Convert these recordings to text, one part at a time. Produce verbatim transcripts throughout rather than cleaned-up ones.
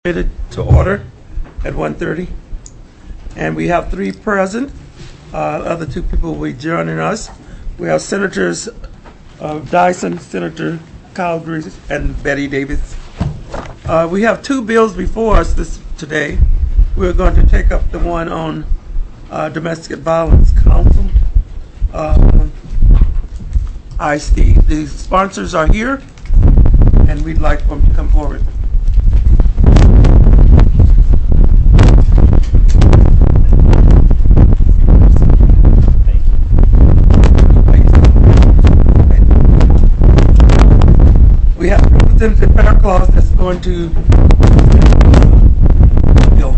To order at one thirty, and we have three present. Uh, other two people will be joining us. We have Senators uh, Dyson, Senator Calgary, and Betty Davis. Uh, we have two bills before us this today. We're going to take up the one on uh, Domestic Violence Council. Uh, I see the sponsors are here, and we'd like them to come forward. We have Representative Faircloth that's going to Bill.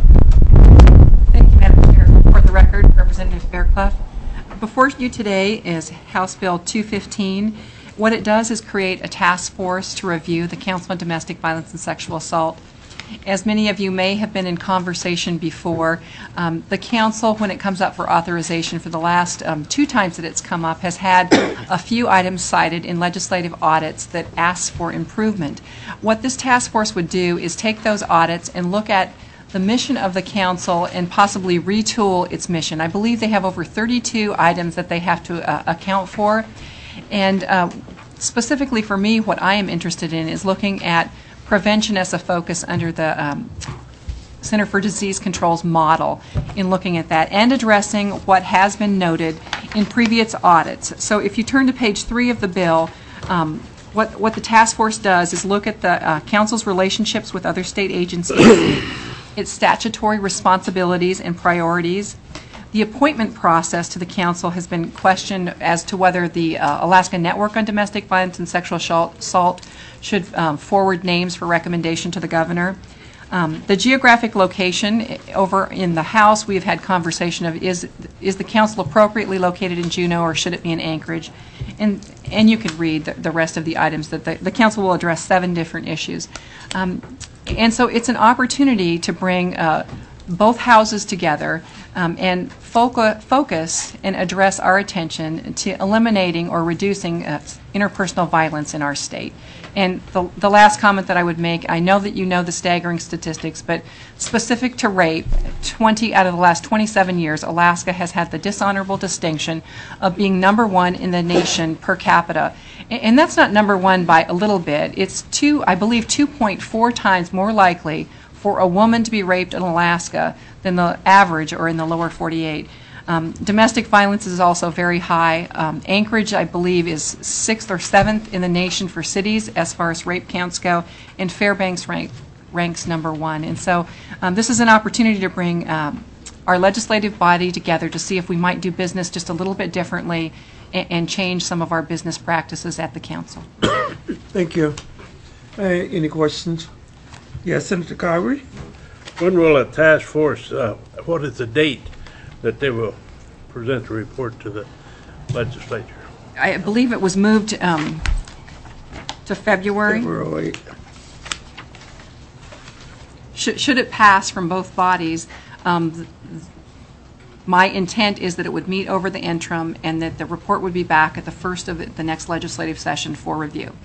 Thank you, Madam Chair. For the record, Representative Faircloth. Before you today is House Bill two fifteen. What it does is create a task force to review the Council on Domestic Violence and Sexual Assault. As many of you may have been in conversation before, um, the Council, when it comes up for authorization for the last um, two times that it's come up, has had a few items cited in legislative audits that ask for improvement. What this task force would do is take those audits and look at the mission of the Council and possibly retool its mission. I believe they have over thirty-two items that they have to uh, account for. And uh, specifically for me, what I am interested in is looking at prevention as a focus under the um, Center for Disease Control's model in looking at that and addressing what has been noted in previous audits. So if you turn to page three of the bill, um, what, what the task force does is look at the uh, Council's relationships with other state agencies, its statutory responsibilities and priorities. The appointment process to the Council has been questioned as to whether the uh, Alaska Network on Domestic Violence and Sexual Assault should um, forward names for recommendation to the governor. Um, the geographic location over in the House, we've had conversation of is is the Council appropriately located in Juneau or should it be in Anchorage? And and you could read the, the rest of the items that the, the Council will address seven different issues. Um, and so it's an opportunity to bring uh, both houses together um, and foca- focus and address our attention to eliminating or reducing uh, interpersonal violence in our state. And the, the last comment that I would make, I know that you know the staggering statistics, but specific to rape, twenty out of the last twenty-seven years, Alaska has had the dishonorable distinction of being number one in the nation per capita. And, and that's not number one by a little bit. It's two, I believe, two point four times more likely for a woman to be raped in Alaska than the average or in the lower forty-eight. Um, domestic violence is also very high. Um, Anchorage, I believe, is sixth or seventh in the nation for cities as far as rape counts go, and Fairbanks rank, ranks number one. And so um, this is an opportunity to bring um, our legislative body together to see if we might do business just a little bit differently and, and change some of our business practices at the Council. Thank you. Uh, any questions? Yes, Senator Calgary. When will a task force, uh, what is the date that they will present the report to the legislature? I believe it was moved um, to February. February eighth. Should, should it pass from both bodies, um, my intent is that it would meet over the interim and that the report would be back at the first of the, the next legislative session for review.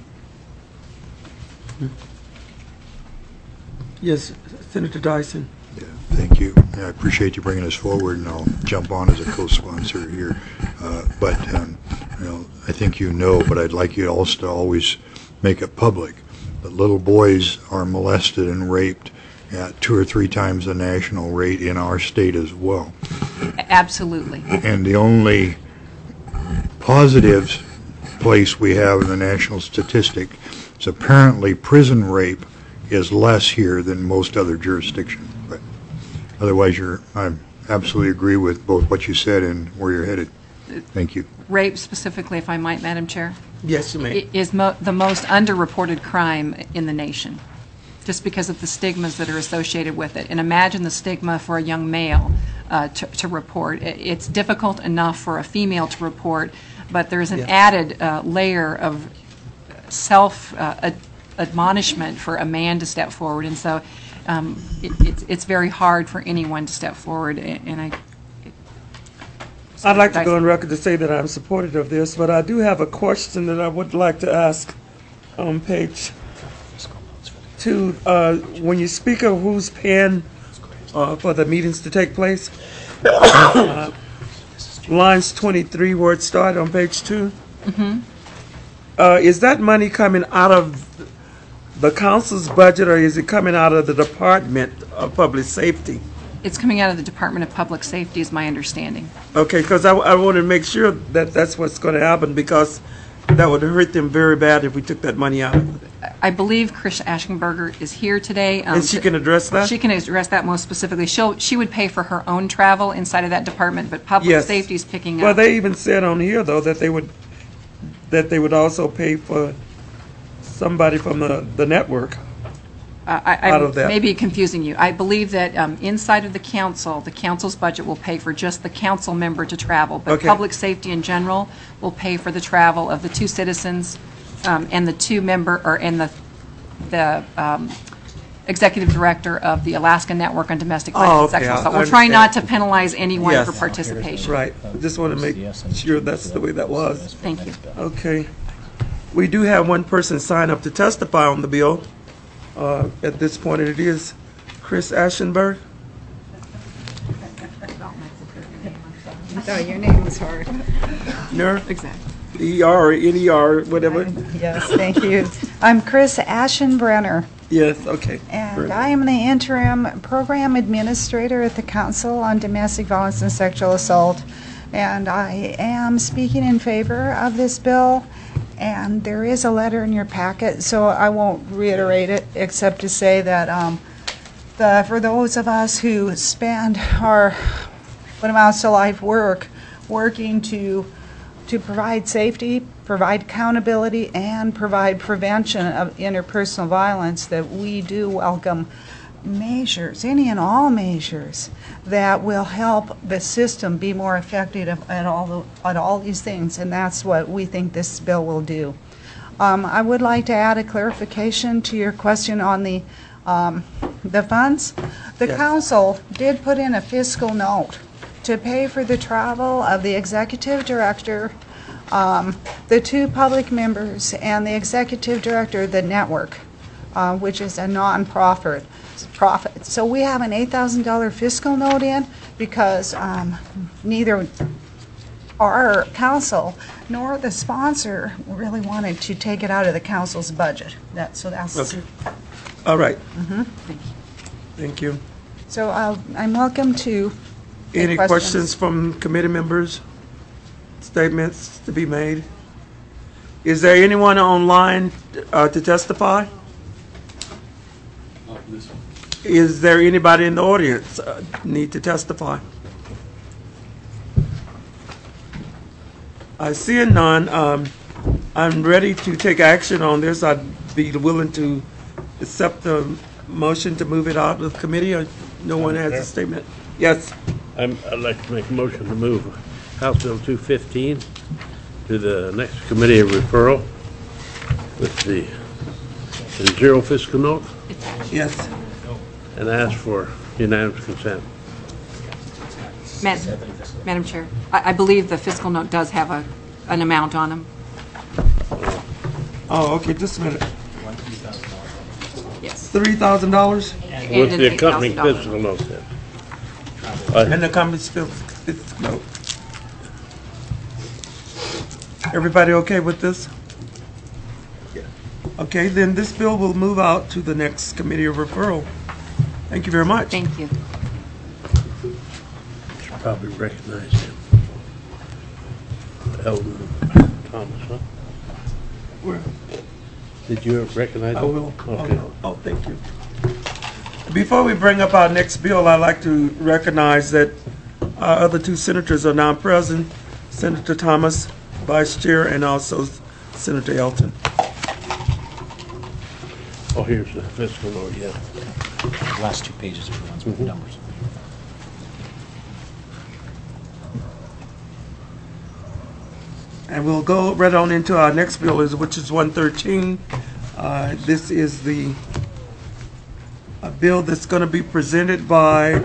Yes, Senator Dyson. Yeah, thank you. I appreciate you bringing us forward, and I'll jump on as a co-sponsor here. Uh, but um, you know, I think you know, but I'd like you also to always make it public that little boys are molested and raped at two or three times the national rate in our state as well. Absolutely. And the only positive place we have in the national statistic is apparently prison rape is less here than most other jurisdictions. But otherwise, you're, I absolutely agree with both what you said and where you're headed. Thank you. Rape specifically, if I might, Madam Chair, Yes, you may. is mo- the most underreported crime in the nation, just because of the stigmas that are associated with it. And imagine the stigma for a young male uh, to, to report. It's difficult enough for a female to report, but there's an Yeah. added uh, layer of self uh, ad- admonishment for a man to step forward. And so um, it, it's, it's very hard for anyone to step forward. And I, I'd like to go on record to say that I'm supportive of this, but I do have a question that I would like to ask on page two, uh, when you speak of who's paying uh, for the meetings to take place, uh, lines twenty-three where it started on page two, uh, is that money coming out of the council's budget, or is it coming out of the Department of Public Safety? It's coming out of the Department of Public Safety, is my understanding. Okay, because I, I want to make sure that that's what's going to happen, because that would hurt them very bad if we took that money out. I believe Chris Aschenberger is here today. um, And she can address that? She can address that most specifically. She'll, she would pay for her own travel inside of that department, but public Yes. safety is picking Well, up. they even said on here, though, that they would, that they would also pay for somebody from the, the network. Uh, I, out I of that. may be confusing you. I believe that um, inside of the council, the council's budget will pay for just the council member to travel, but Okay. public safety in general will pay for the travel of the two citizens um, and the two member, or and the the um, executive director of the Alaska Network on Domestic Oh, Violence okay, and Sexual I- Assault. I We're trying not to understand. penalize anyone Yes. for participation. Right. Just want to make sure that's the way that was. Thank you. Okay. We do have one person sign up to testify on the bill. Uh, At this point, it is Chris Aschenberg. Oh, your name was hard. Ner, Exactly. E R or N E R, whatever. Yes, thank you. I'm Chris Aschenbrenner, Yes, okay. and I am the interim program administrator at the Council on Domestic Violence and Sexual Assault, and I am speaking in favor of this bill. And there is a letter in your packet, so I won't reiterate it, except to say that um, the, for those of us who spend our what amounts to life work working to to provide safety, provide accountability, and provide prevention of interpersonal violence, that we do welcome measures, any and all measures, that will help the system be more effective at all the, at all these things, and that's what we think this bill will do. Um, I would like to add a clarification to your question on the um, the funds. The Yes. council did put in a fiscal note to pay for the travel of the executive director, um, the two public members, and the executive director of the network, uh, which is a non-profit. Profit. So we have an eight thousand dollars fiscal note in because um, neither our council nor the sponsor really wanted to take it out of the council's budget. That, so that's, Okay. All right. Thank you. so I'll- I'm welcome to take Any questions from committee members? Statements to be made? Is there anyone online uh, to testify? Is there anybody in the audience uh, need to testify? I see none. Um, I'm ready to take action on this. I'd be willing to accept the motion to move it out of committee. Or no one has a statement. Yes. I'm, I'd like to make a motion to move House Bill two fifteen to the next committee of referral with the the zero fiscal note Yes. and ask for unanimous consent. Ma- Madam Chair, I, I believe the fiscal note does have a, an amount on them. Oh, okay. Just a minute. Yes. Three thousand dollars, And With an the eight thousand accompanying dollars. fiscal note then. and the company still. It's, no. Everybody okay with this? Okay, then this bill will move out to the next committee of referral. Thank you very much. Thank you. Should probably recognize him. Eldon Thomas, huh? Where? Did you recognize him? I will. Okay. Oh, oh, thank you. Before we bring up our next bill, I'd like to recognize that our other two senators are now present, Senator Thomas, Vice Chair, and also Senator Elton. Oh, here's the fiscal note, yeah. The last two pages are the ones with the numbers. And we'll go right on into our next bill, is which is one thirteen. Uh, This is the a bill that's going to be presented by,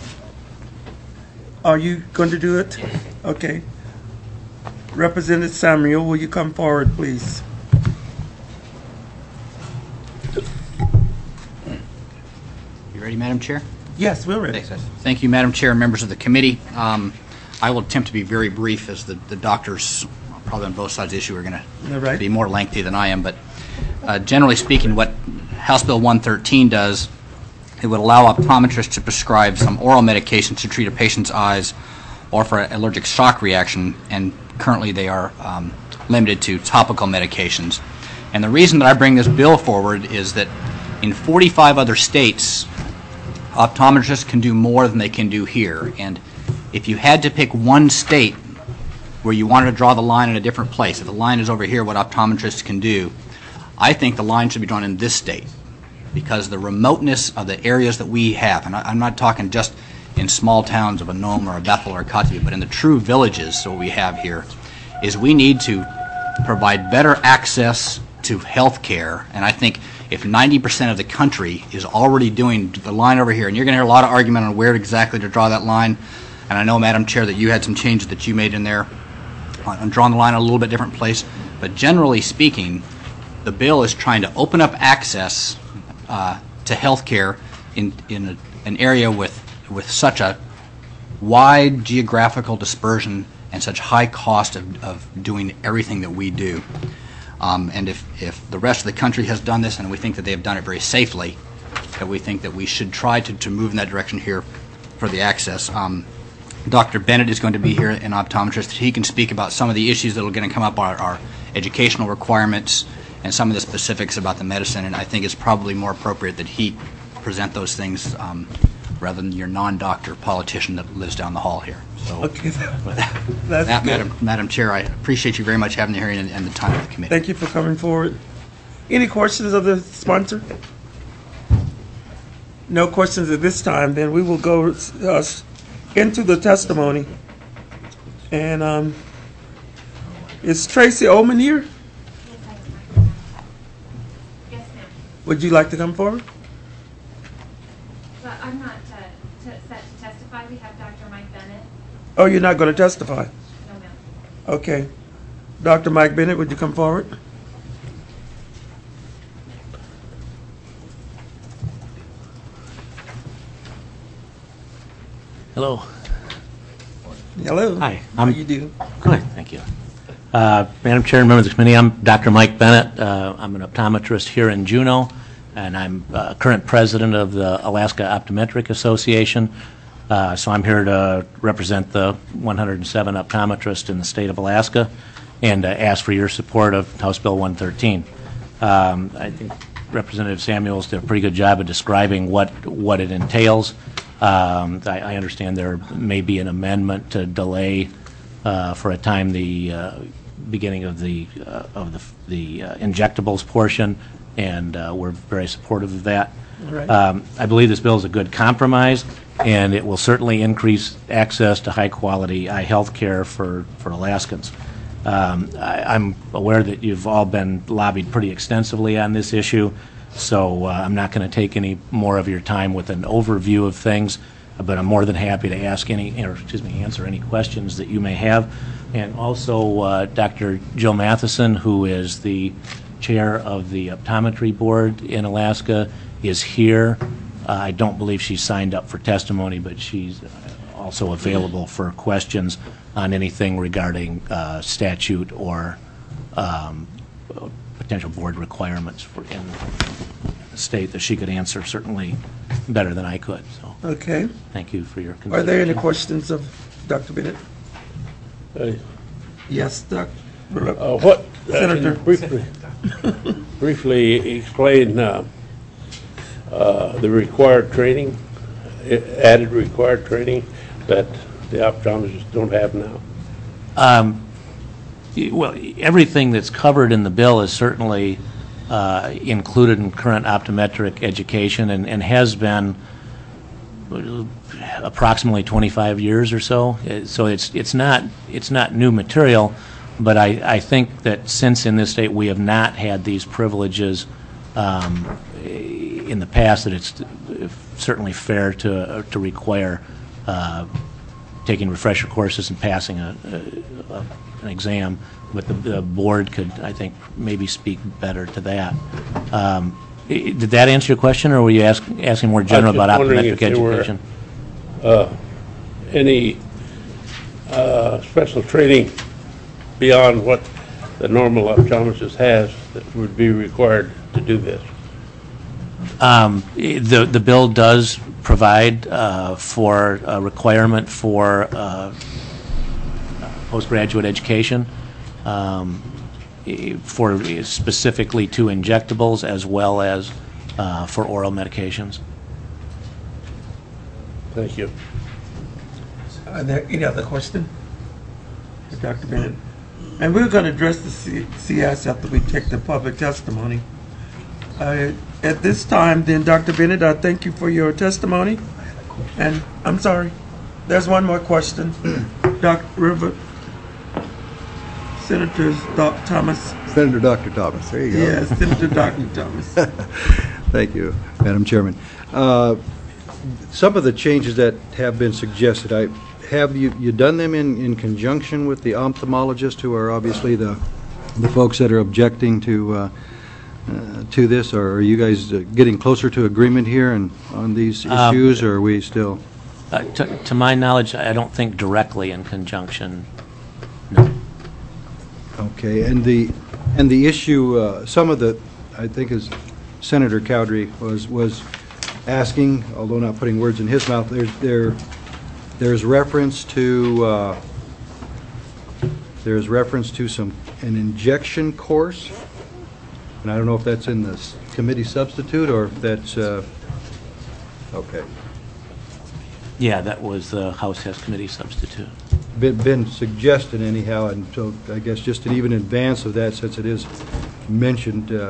are you going to do it? Okay. Representative Samuel, will you come forward, please? Ready, Madam Chair? Yes, we're ready. Thanks. Thank you, Madam Chair and members of the committee. Um, I will attempt to be very brief, as the, the doctors, probably on both sides of the issue, are going All right. to be more lengthy than I am. But uh, generally speaking, what House Bill one thirteen does, it would allow optometrists to prescribe some oral medications to treat a patient's eyes or for an allergic shock reaction, and currently they are um, limited to topical medications. And the reason that I bring this bill forward is that in forty-five other states, optometrists can do more than they can do here. And if you had to pick one state where you wanted to draw the line in a different place, if the line is over here, what optometrists can do, I think the line should be drawn in this state, because the remoteness of the areas that we have, and I, I'm not talking just in small towns of a Nome or a Bethel or a Kotzebue, but in the true villages that we have here, is we need to provide better access to health care. And I think if ninety percent of the country is already doing the line over here, and you're going to hear a lot of argument on where exactly to draw that line, and I know, Madam Chair, that you had some changes that you made in there on, on drawing the line in a little bit different place, but generally speaking, the bill is trying to open up access uh, to health care in, in a, an area with, with such a wide geographical dispersion and such high cost of, of doing everything that we do. Um, and if, if the rest of the country has done this, and we think that they have done it very safely, that we think that we should try to, to move in that direction here for the access. Um, Doctor Bennett is going to be here, an optometrist. He can speak about some of the issues that are going to come up, our, our educational requirements, and some of the specifics about the medicine, and I think it's probably more appropriate that he present those things um, rather than your non-doctor politician that lives down the hall here. So, Okay. with that, That's that, good. Madam, Madam Chair, I appreciate you very much having the hearing and, and the time of the committee. Thank you for coming forward. Any questions of the sponsor? No questions at this time. Then we will go uh, into the testimony. And um, is Tracy Ullman here? Yes, ma'am. Would you like to come forward? But I'm not uh, t- set to testify. We have Doctor Mike Bennett. Oh, you're not going to testify? No, ma'am. Okay. Doctor Mike Bennett, would you come forward? Hello. Hello. Hi, How I'm- you do? Good, thank you. Uh, Madam Chair and members of the committee, I'm Doctor Mike Bennett. Uh, I'm an optometrist here in Juneau, and I'm uh, current president of the Alaska Optometric Association. Uh, so I'm here to represent the one hundred seven optometrists in the state of Alaska and uh, ask for your support of House Bill one thirteen. Um, I think Representative Samuels did a pretty good job of describing what, what it entails. Um, I, I understand there may be an amendment to delay uh, for a time the uh, beginning of the uh, of the, the uh, injectables portion, and uh, we're very supportive of that. Right. Um, I believe this bill is a good compromise, and it will certainly increase access to high-quality eye health care for, for Alaskans. Um, I, I'm aware that you've all been lobbied pretty extensively on this issue, so uh, I'm not going to take any more of your time with an overview of things, but I'm more than happy to ask any, or excuse me, answer any questions that you may have. And also, uh, Doctor Jill Matheson, who is the chair of the optometry board in Alaska, is here. Uh, I don't believe she's signed up for testimony, but she's also available for questions on anything regarding uh, statute or um, potential board requirements for in the state that she could answer certainly better than I could. So Okay. thank you for your Are consideration. there any questions of Doctor Bennett? Uh, Yes, Doctor uh, What, uh, can Senator. you briefly, briefly explain uh, uh, the required training, uh, added required training that the optometrists don't have now? Um, y- Well, everything that's covered in the bill is certainly uh, included in current optometric education and and has been uh, approximately twenty-five years or so. Uh, So it's it's not it's not new material, but I, I think that since in this state we have not had these privileges um, in the past, that it's certainly fair to uh, to require uh, taking refresher courses and passing a, a, a, an exam, but the, the board could, I think, maybe speak better to that. Um, I- Did that answer your question, or were you ask- asking more general just about wondering if optometric there were- education? Any uh, special training beyond what the normal optometrist has that would be required to do this? Um, i- The the bill does provide uh, for a requirement for uh, postgraduate education um, i- for specifically to injectables as well as uh, for oral medications. Thank you. Are there any other question? Doctor Bennett? And we're going to address the C- CS after we take the public testimony. Uh, At this time, then, Doctor Bennett, I thank you for your testimony. And, I'm sorry, there's one more question. Doctor River, Senator Doc Thomas. Senator Doctor Thomas, there you go. Yes, Senator Doctor Thomas. Thank you, Madam Chairman. Uh, Some of the changes that have been suggested, I, have you, you done them in, in conjunction with the ophthalmologists, who are obviously the, the folks that are objecting to, uh, uh, to this, or are you guys uh, getting closer to agreement here and on these Um, issues, or are we still? Uh, To to my knowledge, I don't think directly in conjunction, no. Okay, and the, and the issue, uh, some of the, I think as Senator Cowdery was, was asking, although not putting words in his mouth, there's, there, there's reference to, uh, there's reference to some, an injection course, and I don't know if that's in the s- committee substitute, or if that's, uh, okay. Yeah, that was the House Has Committee substitute. Been, been suggested anyhow, and so I guess just in even advance of that, since it is mentioned, uh,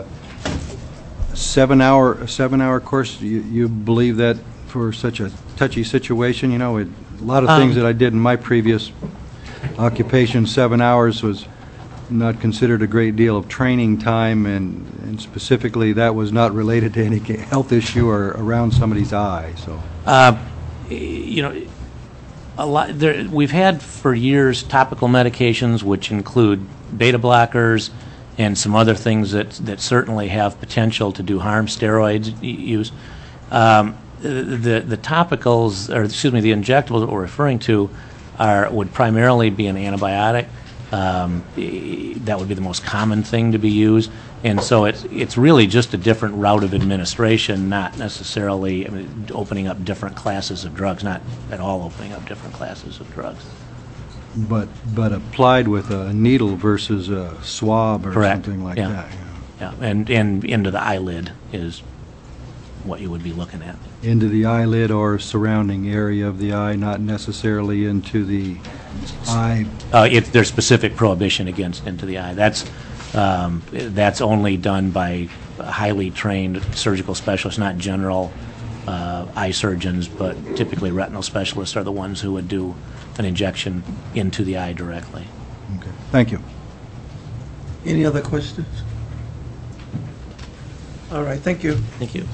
seven-hour, a seven-hour course, you, you believe that for such a touchy situation? You know, it, a lot of things Um, that I did in my previous occupation, seven hours was not considered a great deal of training time, and, and specifically that was not related to any health issue or around somebody's eye, so. Uh, You know, a lot, there, we've had for years topical medications which include beta blockers and some other things that, that certainly have potential to do harm, steroids y- use. Um, the, the topicals, or excuse me, the injectables that we're referring to are, would primarily be an antibiotic. Um, e- that would be the most common thing to be used. And so it's, it's really just a different route of administration, not necessarily I mean, opening up different classes of drugs, not at all opening up different classes of drugs. But, but applied with a needle versus a swab or Correct. something like Yeah. that. you know. Yeah, and, and into the eyelid is what you would be looking at. Into the eyelid or surrounding area of the eye, not necessarily into the eye. Uh, if there's specific prohibition against into the eye, that's, um, that's only done by highly trained surgical specialists, not general uh, eye surgeons, but typically retinal specialists are the ones who would do an injection into the eye directly. Okay. Thank you. Any other questions? All right, thank you. Thank you.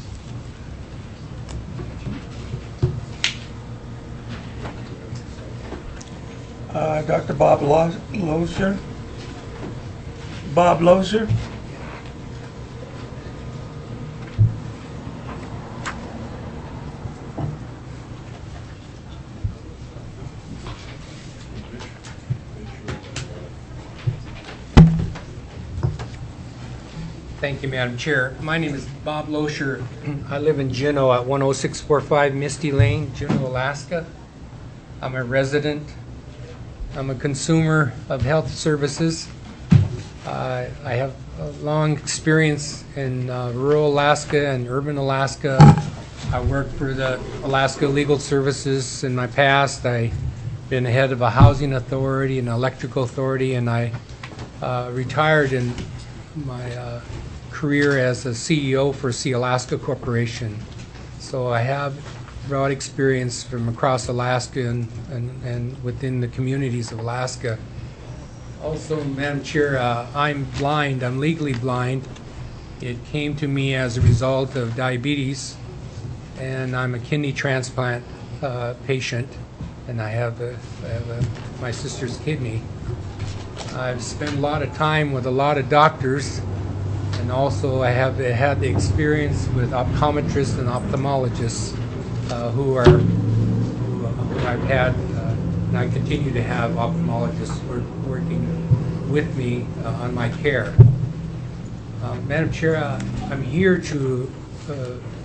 Uh, Doctor Bob Lo- Lozier? Bob Lozier? Thank you, Madam Chair. My name is Bob Loescher. I live in Juneau at one oh six four five Misty Lane, Juneau, Alaska. I'm a resident. I'm a consumer of health services. Uh, I have a long experience in uh, rural Alaska and urban Alaska. I worked for the Alaska Legal Services in my past. I've been head of a housing authority and electrical authority, and I uh, retired in my uh, career as a C E O for Sea Alaska Corporation. So I have broad experience from across Alaska and, and, and within the communities of Alaska. Also, Madam Chair, uh, I'm blind. I'm legally blind. It came to me as a result of diabetes, and I'm a kidney transplant uh, patient, and I have, a, I have a, my sister's kidney. I've spent a lot of time with a lot of doctors, And also, I have had the experience with optometrists and ophthalmologists uh, who are who, uh, who I've had, uh, and I continue to have ophthalmologists work, working with me uh, on my care. Uh, Madam Chair, uh, I'm here to uh,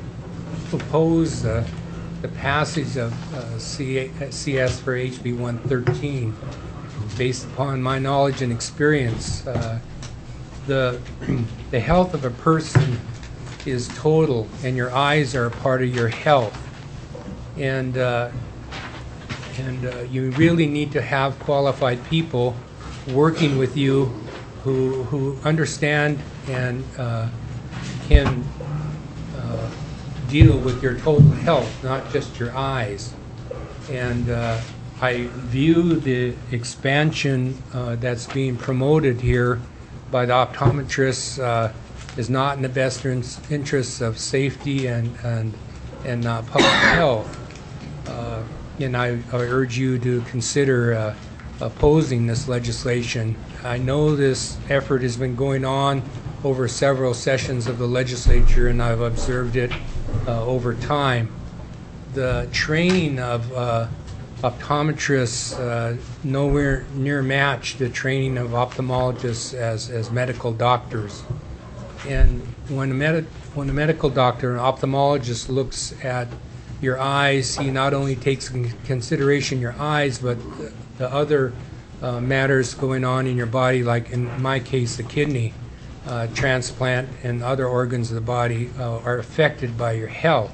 propose uh, the passage of uh, C S for H B one thirteen. Based upon my knowledge and experience, uh, the the health of a person is total, and your eyes are a part of your health. And uh, and uh, you really need to have qualified people working with you who who understand and uh, can uh, deal with your total health, not just your eyes. And uh, I view the expansion uh, that's being promoted here by the optometrists uh, is not in the best interests of safety and and and uh, public health. Uh, and I, I urge you to consider uh, opposing this legislation. I know this effort has been going on over several sessions of the legislature, and I've observed it uh, over time. The training of uh, optometrists uh, nowhere near match the training of ophthalmologists as, as medical doctors. And when a, med when a medical doctor, an ophthalmologist, looks at your eyes, he not only takes in consideration your eyes, but the, the other uh, matters going on in your body, like in my case, the kidney uh, transplant and other organs of the body uh, are affected by your health.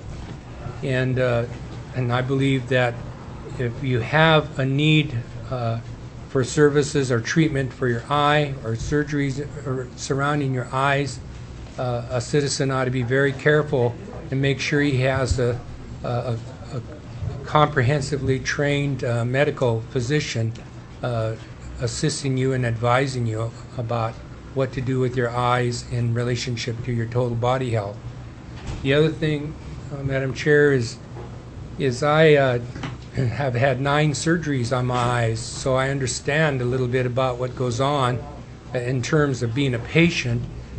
And, uh, and I believe that if you have a need uh, for services or treatment for your eye or surgeries or surrounding your eyes, uh, a citizen ought to be very careful and make sure he has a, a, a, a comprehensively trained uh, medical physician uh, assisting you and advising you about what to do with your eyes in relationship to your total body health. The other thing, uh, Madam Chair, is, is I uh, have had nine surgeries on my eyes, so I understand a little bit about what goes on in terms of being a patient.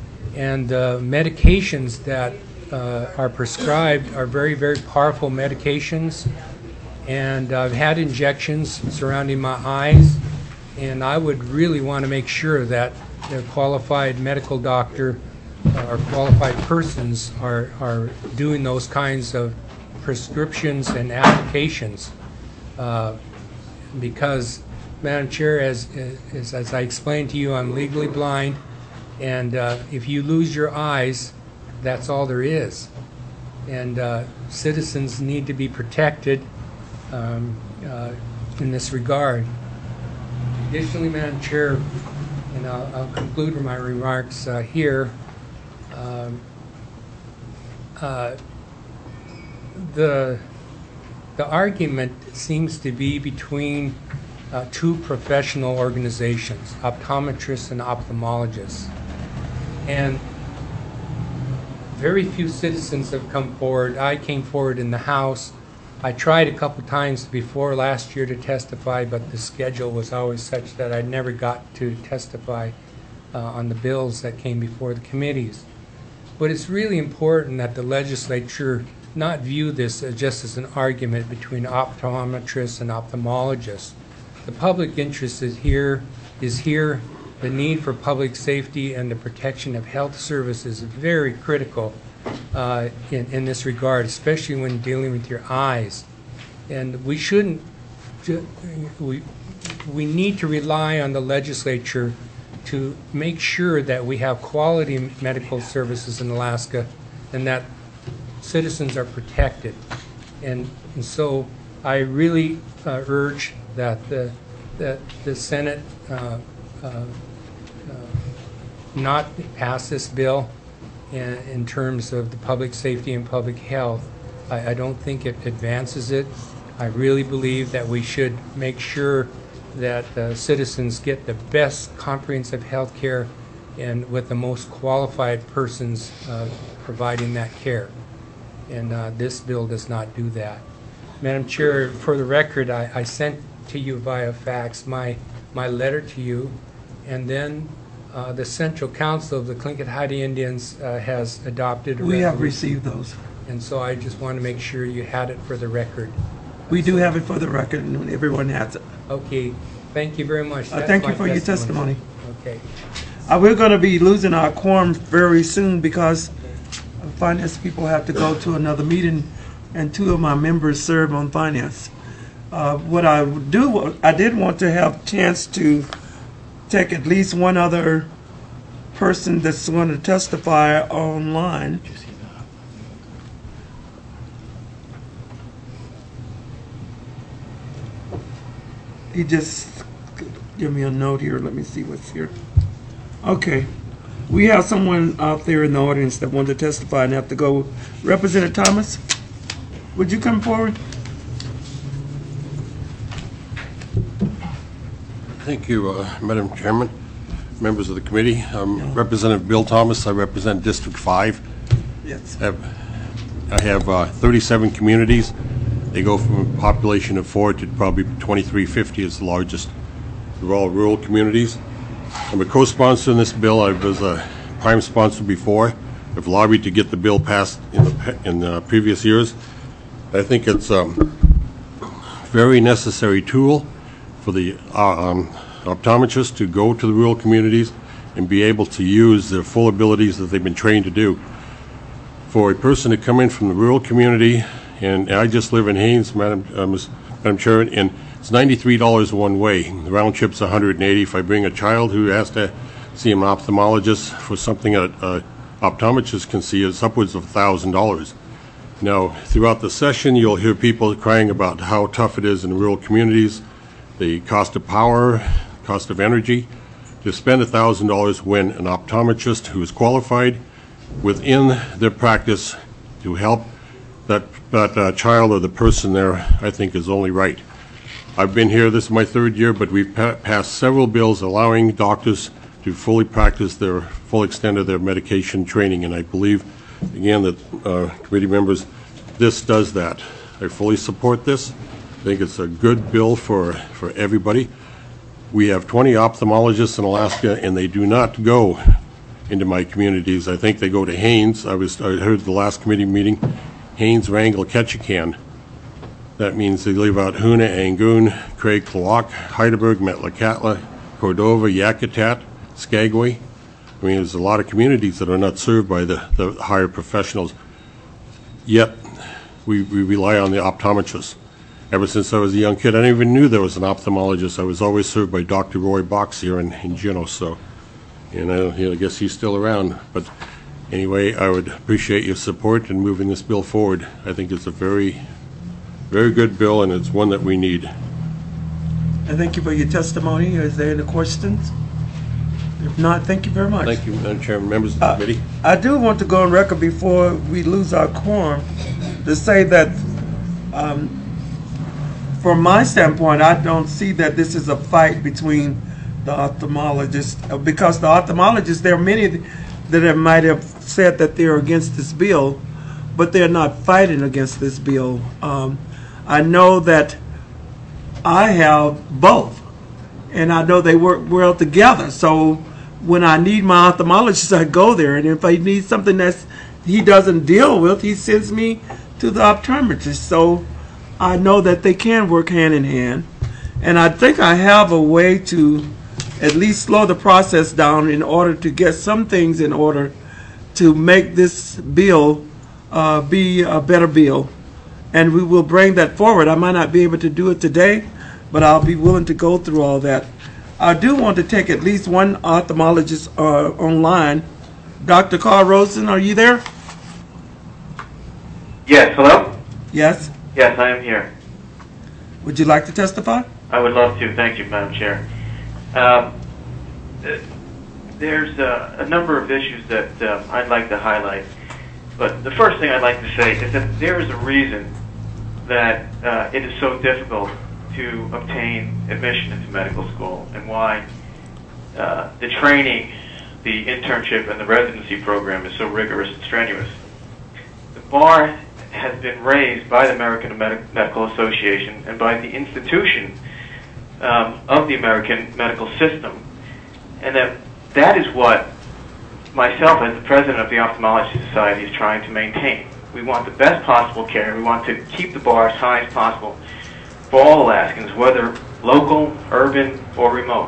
And uh, medications that uh, are prescribed are very, very powerful medications. And I've had injections surrounding my eyes, and I would really want to make sure that a qualified medical doctor uh, or qualified persons are, are doing those kinds of prescriptions and applications. Uh, because, Madam Chair, as, as, as I explained to you, I'm legally blind, and uh, if you lose your eyes, that's all there is. And uh, citizens need to be protected um, uh, in this regard. Additionally, Madam Chair, and I'll, I'll conclude my remarks uh, here, um, uh, the The argument seems to be between uh, two professional organizations, optometrists and ophthalmologists. And very few citizens have come forward. I came forward in the House. I tried a couple times before last year to testify, but the schedule was always such that I never got to testify uh, on the bills that came before the committees. But it's really important that the legislature not view this as just as an argument between optometrists and ophthalmologists. The public interest is here, is here. The need for public safety and the protection of health services is very critical uh, in, in this regard, especially when dealing with your eyes. And we shouldn't, we, we need to rely on the legislature to make sure that we have quality medical services in Alaska and that citizens are protected. And, and so I really uh, urge that the, that the Senate uh, uh, uh, not pass this bill in, in terms of the public safety and public health. I, I don't think it advances it. I really believe that we should make sure that uh, citizens get the best comprehensive health care and with the most qualified persons uh, providing that care. And uh, this bill does not do that. Madam Chair, for the record, I, I sent to you via fax my, my letter to you, and then uh, the Central Council of the Tlingit Haida Indians uh, has adopted a We have resolution. received those. And so I just want to make sure you had it for the record. We do have it for the record, and everyone has it. Okay, thank you very much. Uh, That's Thank you my for your testimony. Okay. Uh, We're going to be losing our quorum very soon because finance people have to go to another meeting, and two of my members serve on finance. Uh, What I would do, I did want to have a chance to take at least one other person that's going to testify online. He just give me a note here. Let me see what's here. Okay. We have someone out there in the audience that wanted to testify and have to go. Representative Thomas, would you come forward? Thank you, uh, Madam Chairman, members of the committee. I'm Representative Bill Thomas. I represent District five. Yes. I have, I have uh, thirty-seven communities. They go from a population of four to probably twenty-three fifty is the largest. They're all rural communities. I'm a co-sponsor in this bill. I was a prime sponsor before. I've lobbied to get the bill passed in the, in the previous years. I think it's a very necessary tool for the uh, um, optometrists to go to the rural communities and be able to use their full abilities that they've been trained to do. For a person to come in from the rural community, and I just live in Haines, Madam, uh, Madam Chair, and it's ninety-three dollars one way. The round trip's one hundred eighty. If I bring a child who has to see an ophthalmologist for something an uh, optometrist can see, it's upwards of one thousand dollars. Now, throughout the session, you'll hear people crying about how tough it is in rural communities, the cost of power, cost of energy. To spend one thousand dollars when an optometrist who is qualified within their practice to help that, that uh, child or the person there, I think is only right. I've been here, this is my third year, but we've pa passed several bills allowing doctors to fully practice their full extent of their medication training, and I believe, again, that uh, committee members, this does that. I fully support this. I think it's a good bill for, for everybody. We have twenty ophthalmologists in Alaska, and they do not go into my communities. I think they go to Haines. I was I heard the last committee meeting, Haines, Wrangell, Ketchikan. That means they leave out Hoona, Angoon, Craig, Klawock, Heidelberg, Metlakatla, Cordova, Yakutat, Skagway. I mean, there's a lot of communities that are not served by the, the higher professionals. Yet, we, we rely on the optometrists. Ever since I was a young kid, I never even knew there was an ophthalmologist. I was always served by Doctor Roy Box here in, in Juneau, so, and I, you know, I guess he's still around. But anyway, I would appreciate your support in moving this bill forward. I think it's a very, very good bill, and it's one that we need. And thank you for your testimony. Is there any questions? If not, thank you very much. Thank you, Madam Chairman, members of the Uh, committee. I do want to go on record before we lose our quorum to say that um, from my standpoint, I don't see that this is a fight between the ophthalmologists, uh, because the ophthalmologists, there are many that have, might have said that they're against this bill, but they're not fighting against this bill. Um, I know that I have both, and I know they work well together. So when I need my ophthalmologist, I go there, and if I need something that he doesn't deal with, he sends me to the optometrist. So I know that they can work hand in hand, and I think I have a way to at least slow the process down in order to get some things in order to make this bill uh, be a better bill. And we will bring that forward. I might not be able to do it today, but I'll be willing to go through all that. I do want to take at least one ophthalmologist uh, online. Doctor Carl Rosen, are you there? Yes, hello? Yes. Yes, I am here. Would you like to testify? I would love to. Thank you, Madam Chair. Um, uh, there's uh, a number of issues that uh, I'd like to highlight. But the first thing I'd like to say is that there is a reason that uh, it is so difficult to obtain admission into medical school, and why uh, the training, the internship, and the residency program is so rigorous and strenuous. The bar has been raised by the American Medi- Medical Association and by the institution um, of the American medical system, and that that is what myself, as the president of the Ophthalmology Society, is trying to maintain. We want the best possible care. We want to keep the bar as high as possible for all Alaskans, whether local, urban, or remote.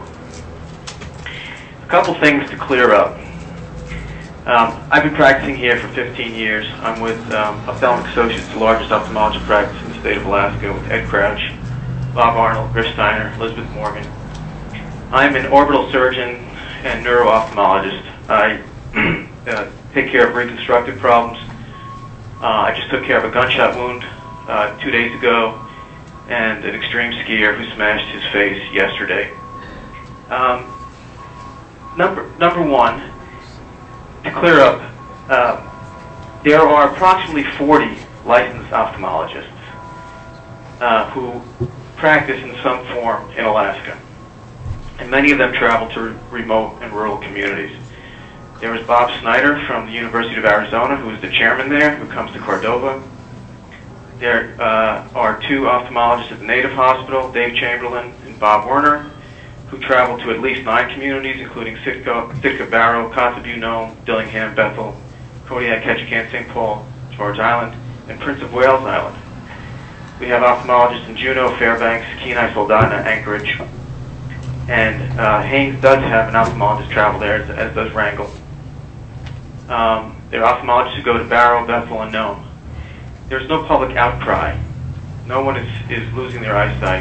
A couple things to clear up. Um, I've been practicing here for fifteen years. I'm with um, Ophthalmic Associates, the largest ophthalmology practice in the state of Alaska, with Ed Crouch, Bob Arnold, Griff Steiner, Elizabeth Morgan. I'm an orbital surgeon and neuro-ophthalmologist. I uh, take care of reconstructive problems. Uh, I just took care of a gunshot wound uh, two days ago, and an extreme skier who smashed his face yesterday. Um, number number one, to clear up, uh, there are approximately forty licensed ophthalmologists uh, who practice in some form in Alaska, and many of them travel to remote and rural communities. There was Bob Snyder from the University of Arizona, who is the chairman there, who comes to Cordova. There uh, are two ophthalmologists at the Native Hospital, Dave Chamberlain and Bob Werner, who travel to at least nine communities, including Sitka, Sitka Barrow, Kotzebue, Nome, Dillingham, Bethel, Kodiak, Ketchikan, Saint Paul, George Island, and Prince of Wales Island. We have ophthalmologists in Juneau, Fairbanks, Kenai, Soldotna, Anchorage, and uh, Haines does have an ophthalmologist travel there, as, as does Wrangell. Um, there are ophthalmologists who go to Barrow, Bethel, and Nome. There's no public outcry. No one is, is losing their eyesight.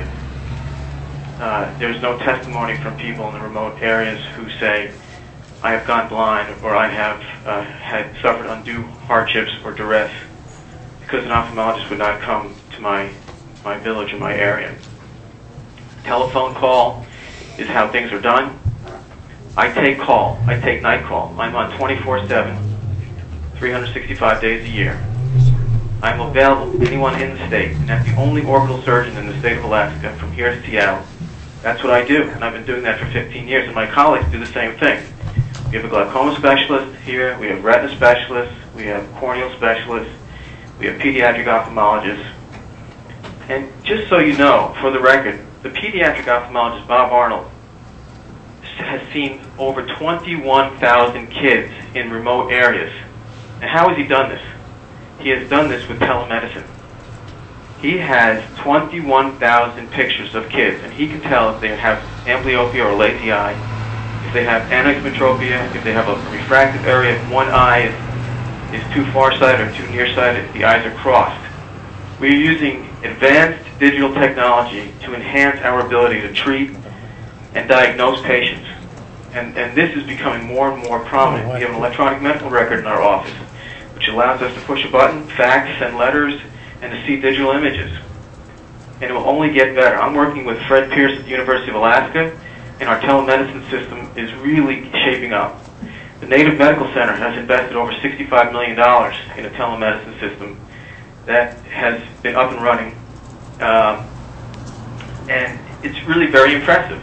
Uh, there's no testimony from people in the remote areas who say, I have gone blind, or I have uh, had suffered undue hardships or duress because an ophthalmologist would not come to my, my village or my area. Telephone call is how things are done. I take call. I take night call. I'm on twenty-four seven, three hundred sixty-five days a year. I'm available to anyone in the state, and that's the only orbital surgeon in the state of Alaska from here to Seattle. That's what I do, and I've been doing that for fifteen years, and my colleagues do the same thing. We have a glaucoma specialist here, we have retina specialists, we have corneal specialists, we have pediatric ophthalmologists. And just so you know, for the record, the pediatric ophthalmologist, Bob Arnold, has seen over twenty-one thousand kids in remote areas. And how has he done this? He has done this with telemedicine. He has twenty-one thousand pictures of kids, and he can tell if they have amblyopia or lazy eye, if they have anisometropia, if they have a refractive area, if one eye is, is too farsighted or too nearsighted, if the eyes are crossed. We are using advanced digital technology to enhance our ability to treat and diagnose patients. And, and this is becoming more and more prominent. We have an electronic medical record in our office, which allows us to push a button, fax, send letters, and to see digital images. And it will only get better. I'm working with Fred Pierce at the University of Alaska, and our telemedicine system is really shaping up. The Native Medical Center has invested over sixty-five million dollars in a telemedicine system that has been up and running. Um, and it's really very impressive.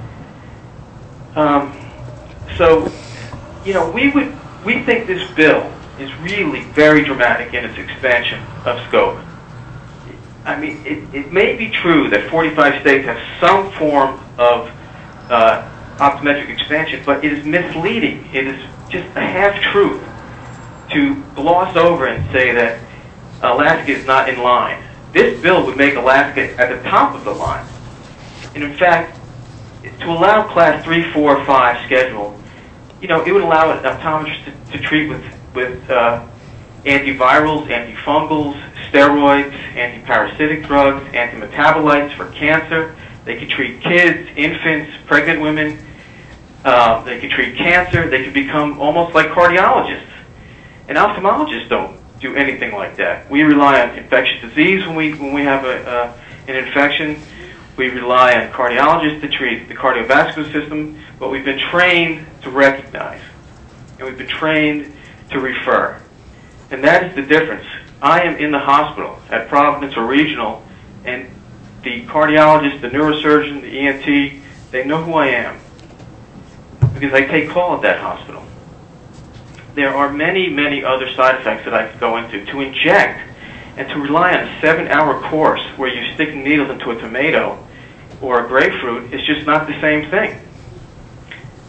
Um, so, you know, we would we think this bill is really very dramatic in its expansion of scope. I mean, it, it may be true that forty-five states have some form of uh, optometric expansion, but it is misleading. It is just a half-truth to gloss over and say that Alaska is not in line. This bill would make Alaska at the top of the line. And in fact, to allow class three, four, five schedule, you know, it would allow an optometrist to, to treat with, with uh, antivirals, antifungals, steroids, antiparasitic drugs, antimetabolites for cancer. They could treat kids, infants, pregnant women. Uh, they could treat cancer. They could become almost like cardiologists. And ophthalmologists don't do anything like that. We rely on infectious disease when we when we have a, uh, an infection. We rely on cardiologists to treat the cardiovascular system, but we've been trained to recognize, and we've been trained to refer. And that is the difference. I am in the hospital at Providence or Regional, and the cardiologist, the neurosurgeon, the E N T, they know who I am because I take call at that hospital. There are many, many other side effects that I could go into. To inject and to rely on a seven-hour course where you're sticking needles into a tomato or a grapefruit is just not the same thing.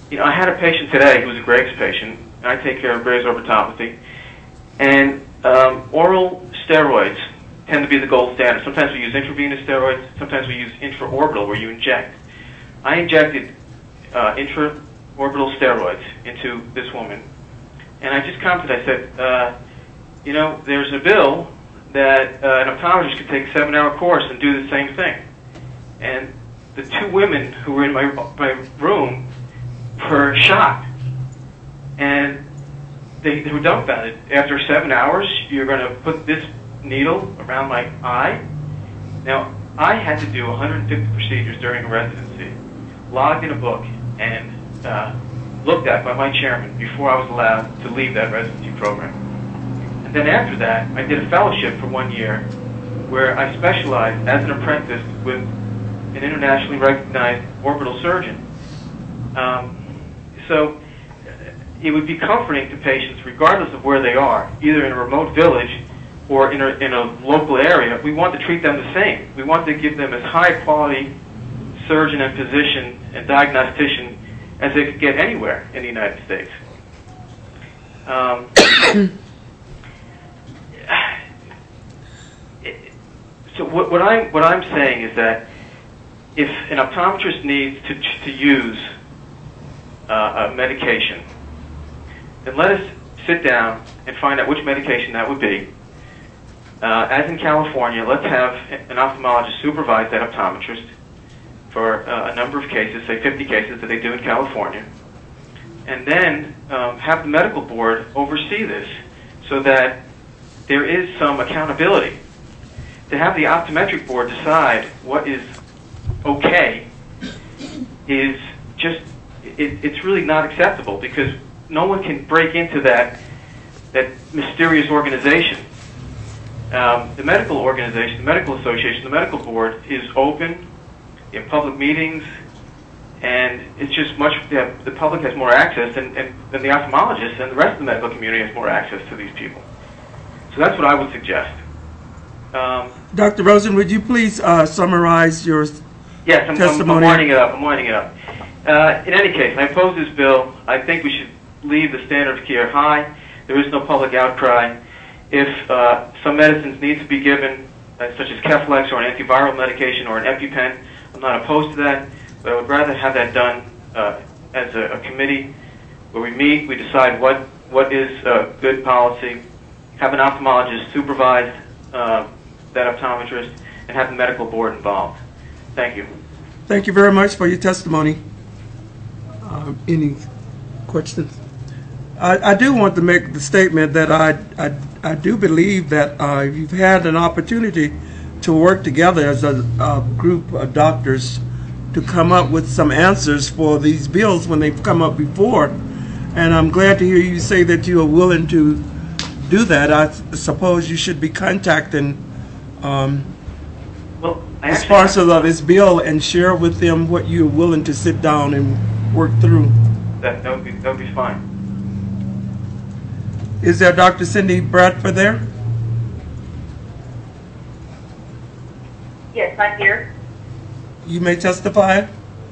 you know, I had a patient today who was a Greg's patient, and I take care of Greg's orbitopathy, and um, oral steroids tend to be the gold standard. Sometimes we use intravenous steroids, sometimes we use intraorbital, where you inject. I injected uh, intraorbital steroids into this woman, and I just commented, I said, uh, you know, there's a bill that uh, an optometrist could take a seven-hour course and do the same thing. And the two women who were in my, my room were shocked. And they, they were dumbfounded. After seven hours, you're going to put this needle around my eye? Now, I had to do one hundred fifty procedures during a residency, logged in a book, and uh, looked at by my chairman before I was allowed to leave that residency program. And then after that, I did a fellowship for one year where I specialized as an apprentice with an internationally recognized orbital surgeon. Um, so it would be comforting to patients regardless of where they are, either in a remote village or in a, in a local area. We want to treat them the same. We want to give them as high quality surgeon and physician and diagnostician as they could get anywhere in the United States. Um, so what, what, I'm, what I'm saying is that if an optometrist needs to, to use uh, a medication, then let us sit down and find out which medication that would be. Uh, as in California, let's have an ophthalmologist supervise that optometrist for uh, a number of cases, say fifty cases that they do in California, and then um, have the medical board oversee this so that there is some accountability. To have the optometric board decide what is okay is just, it, it's really not acceptable, because no one can break into that, that mysterious organization. Um, the medical organization, the medical association, the medical board is open in public meetings, and it's just much, yeah, the public has more access, and, and than the ophthalmologists, and the rest of the medical community has more access to these people. So that's what I would suggest. Um, Doctor Rosen, would you please uh, summarize your yes, I'm, testimony? I'm, I'm winding it up. I'm winding it up. Uh, in any case, I oppose this bill. I think we should leave the standard of care high. There is no public outcry. If uh, some medicines need to be given, uh, such as Keflex or an antiviral medication or an EpiPen, I'm not opposed to that, but I would rather have that done uh, as a, a committee where we meet, we decide what, what is uh, good policy, have an ophthalmologist supervise uh, that optometrist, and have the medical board involved. Thank you. Thank you very much for your testimony. Uh, any questions? I, I do want to make the statement that I, I, I do believe that uh, you've had an opportunity to work together as a, a group of doctors to come up with some answers for these bills when they've come up before. And I'm glad to hear you say that you are willing to do that. I suppose you should be contacting um, well, the sponsors of this bill and share with them what you're willing to sit down and work through. That, that, would, be, that would be fine. Is there Doctor Cindy Bradford there? Yes, I'm here. You may testify.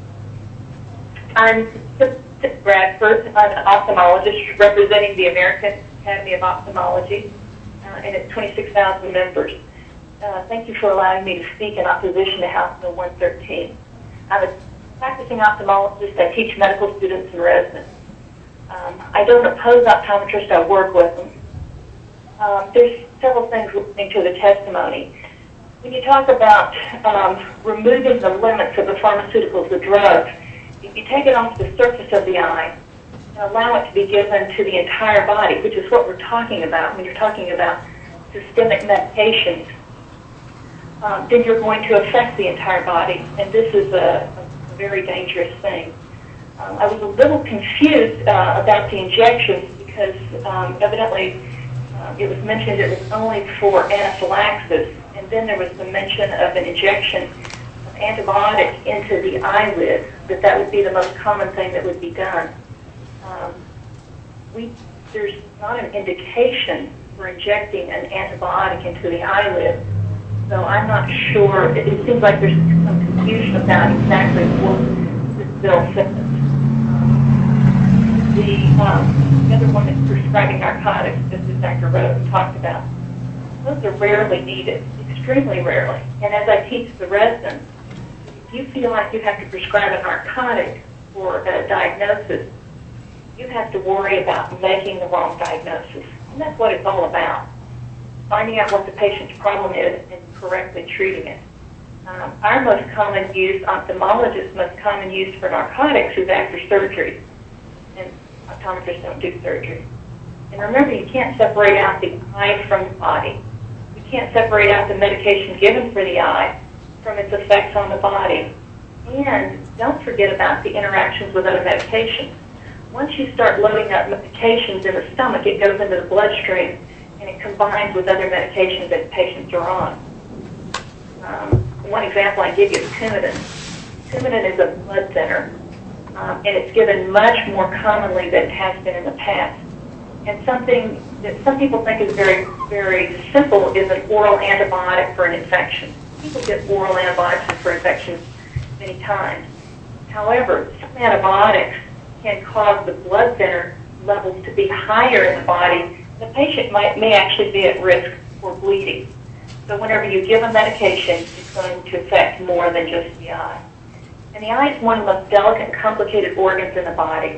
I'm Cindy Bradford. I'm an ophthalmologist representing the American Academy of Ophthalmology uh, and its twenty-six thousand members. Uh, thank you for allowing me to speak in opposition to House Bill one thirteen. I'm a practicing ophthalmologist. I teach medical students and residents. Um, I don't oppose optometrists. I work with them. Um, there's several things listening to the testimony. When you talk about um, removing the limits of the pharmaceuticals, the drugs, if you take it off the surface of the eye and allow it to be given to the entire body, which is what we're talking about when you're talking about systemic medications, um, then you're going to affect the entire body, and this is a, a very dangerous thing. Um, I was a little confused uh, about the injections because um, evidently uh, it was mentioned it was only for anaphylaxis, and then there was the mention of an injection of antibiotic into the eyelid, that that would be the most common thing that would be done. Um, we, there's not an indication for injecting an antibiotic into the eyelid, so I'm not sure. It, it seems like there's some confusion about exactly what this bill says. the, um, the other one that's prescribing narcotics, just as Doctor Roden talked about, those are rarely needed, extremely rarely. And as I teach the residents, if you feel like you have to prescribe a narcotic for a diagnosis, you have to worry about making the wrong diagnosis. And that's what it's all about, finding out what the patient's problem is and correctly treating it. Um, our most common use, ophthalmologist's most common use for narcotics is after surgery. And optometrists don't do surgery. And remember, you can't separate out the eye from the body. You can't separate out the medication given for the eye from its effects on the body. And don't forget about the interactions with other medications. Once you start loading up medications in the stomach, it goes into the bloodstream and it combines with other medications that patients are on. Um, one example I give you is Coumadin. Coumadin is a blood thinner, um, and it's given much more commonly than it has been in the past. And something that some people think is very, very simple is an oral antibiotic for an infection. People get oral antibiotics for infections many times. However, some antibiotics can cause the blood thinner levels to be higher in the body. The patient might, may actually be at risk for bleeding. So whenever you give a medication, it's going to affect more than just the eye. And the eye is one of the most delicate and complicated organs in the body.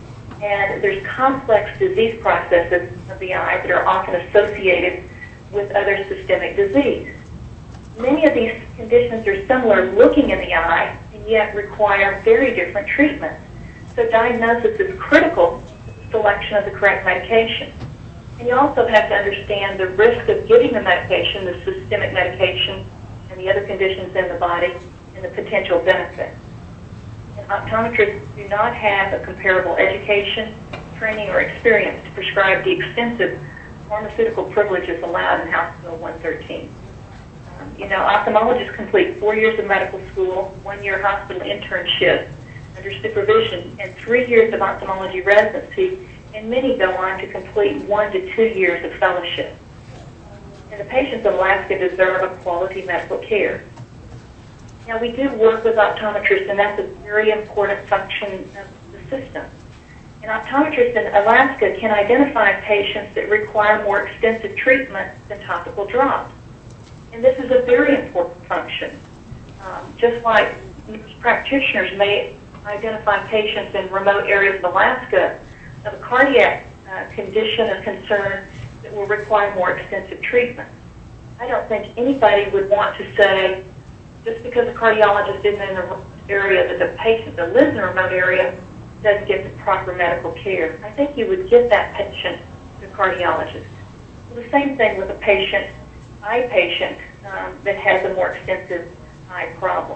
And there's complex disease processes of the eye that are often associated with other systemic disease. Many of these conditions are similar looking in the eye and yet require very different treatments. So diagnosis is critical to the selection of the correct medication. And you also have to understand the risk of giving the medication, the systemic medication, and the other conditions in the body, and the potential benefit. And optometrists do not have a comparable education, training, or experience to prescribe the extensive pharmaceutical privileges allowed in House Bill one thirteen. Um, you know, ophthalmologists complete four years of medical school, one year hospital internship under supervision, and three years of ophthalmology residency, and many go on to complete one to two years of fellowship. And the patients of Alaska deserve a quality medical care. Now, we do work with optometrists, and that's a very important function of the system. And optometrists in Alaska can identify patients that require more extensive treatment than topical drops. And this is a very important function. Um, just like practitioners may identify patients in remote areas of Alaska of a cardiac uh, condition of concern that will require more extensive treatment. I don't think anybody would want to say, just because a cardiologist isn't in the area, that the patient that lives in a remote area doesn't get the proper medical care. I think you would get that patient to a cardiologist. Well, the same thing with a patient, eye patient, um, that has a more extensive eye problem.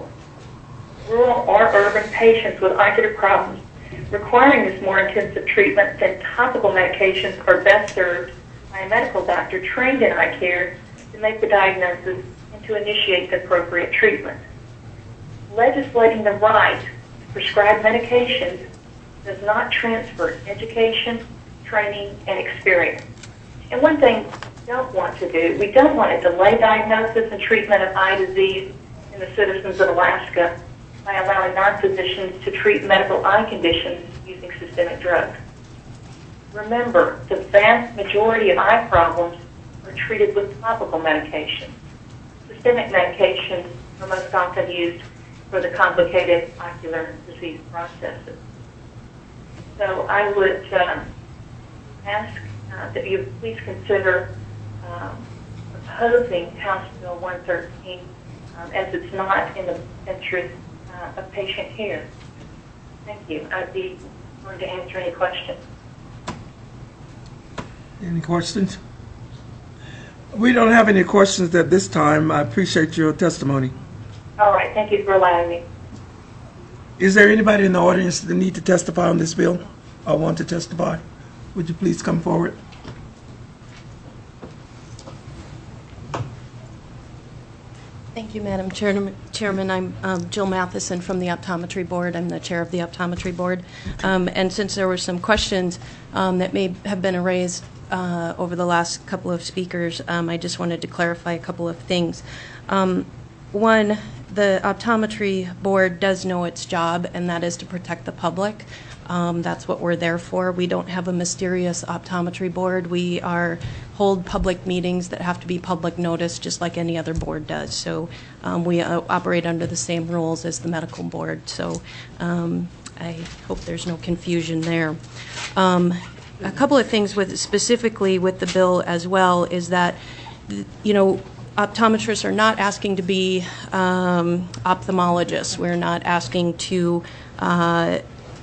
Rural or urban patients with ocular problems requiring this more intensive treatment than topical medications are best served by a medical doctor trained in eye care to make the diagnosis and to initiate the appropriate treatment. Legislating the right to prescribe medications does not transfer education, training, and experience. And one thing we don't want to do, we don't want to delay diagnosis and treatment of eye disease in the citizens of Alaska by allowing non-physicians to treat medical eye conditions using systemic drugs. Remember, the vast majority of eye problems are treated with topical medication. Systemic medications are most often used for the complicated ocular disease processes. So I would uh, ask uh, that you please consider um, opposing House Bill one thirteen um, as it's not in the interest uh, of patient care. Thank you. I'd be willing to answer any questions. Any questions? We don't have any questions at this time. I appreciate your testimony. All right. Thank you for allowing me. Is there anybody in the audience that need to testify on this bill or want to testify? Would you please come forward? Thank you, Madam Chairman. Chairman, I'm um, Jill Matheson from the Optometry Board. I'm the chair of the Optometry Board. Um, and since there were some questions um, that may have been raised uh, over the last couple of speakers, um, I just wanted to clarify a couple of things. Um, one, the optometry board does know its job, and that is to protect the public. Um, that's what we're there for. We don't have a mysterious optometry board. We are hold public meetings that have to be public notice, just like any other board does. So um, we uh, operate under the same rules as the medical board. So um, I hope there's no confusion there. Um, a couple of things with specifically with the bill as well is that, you know, optometrists are not asking to be um, ophthalmologists. We're not asking to uh,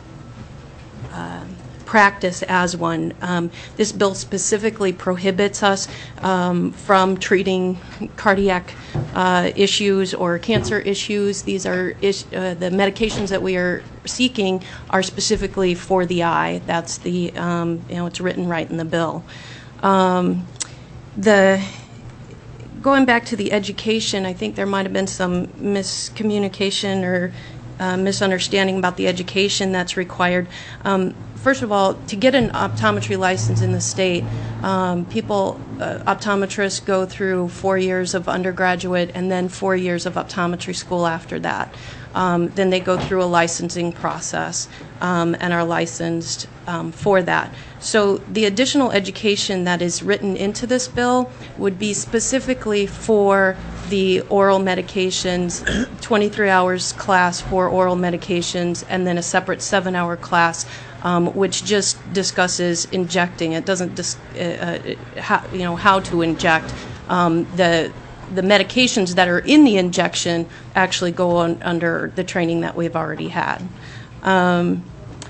uh, practice as one. Um, this bill specifically prohibits us um, from treating cardiac uh, issues or cancer issues. These are is, uh, the medications that we are seeking are specifically for the eye. That's the, um, you know, it's written right in the bill. Um, the Going back to the education, I think there might have been some miscommunication or uh, misunderstanding about the education that's required. Um, first of all, to get an optometry license in the state, um, people, uh, optometrists go through four years of undergraduate and then four years of optometry school after that. Um, then they go through a licensing process um, and are licensed um, for that. So the additional education that is written into this bill would be specifically for the oral medications, twenty-three hours class for oral medications, and then a separate seven-hour class um, which just discusses injecting. It doesn't, dis- uh, uh, how, you know, how to inject. Um, the the medications that are in the injection actually go on under the training that we've already had. Um,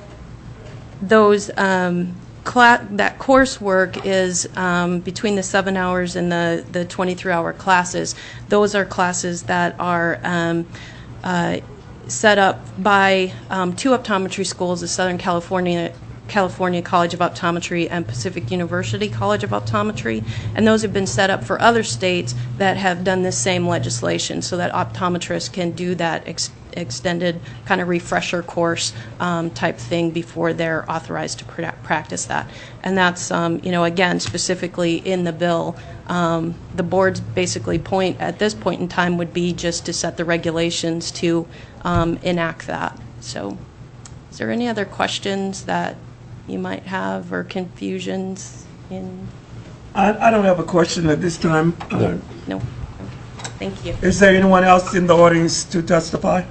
those um, cla- that coursework is um, between the seven hours and the the twenty-three hour classes. Those are classes that are um, uh, set up by um, two optometry schools, the Southern California California College of Optometry and Pacific University College of Optometry, and those have been set up for other states that have done this same legislation so that optometrists can do that ex- extended kind of refresher course um, type thing before they're authorized to pra- practice that. And that's, um, you know, again, specifically in the bill. Um, the board's basically point at this point in time would be just to set the regulations to um, enact that. So is there any other questions that you might have or confusions in? I, I don't have a question at this time. Uh, No. Thank you. Is there anyone else in the audience to testify?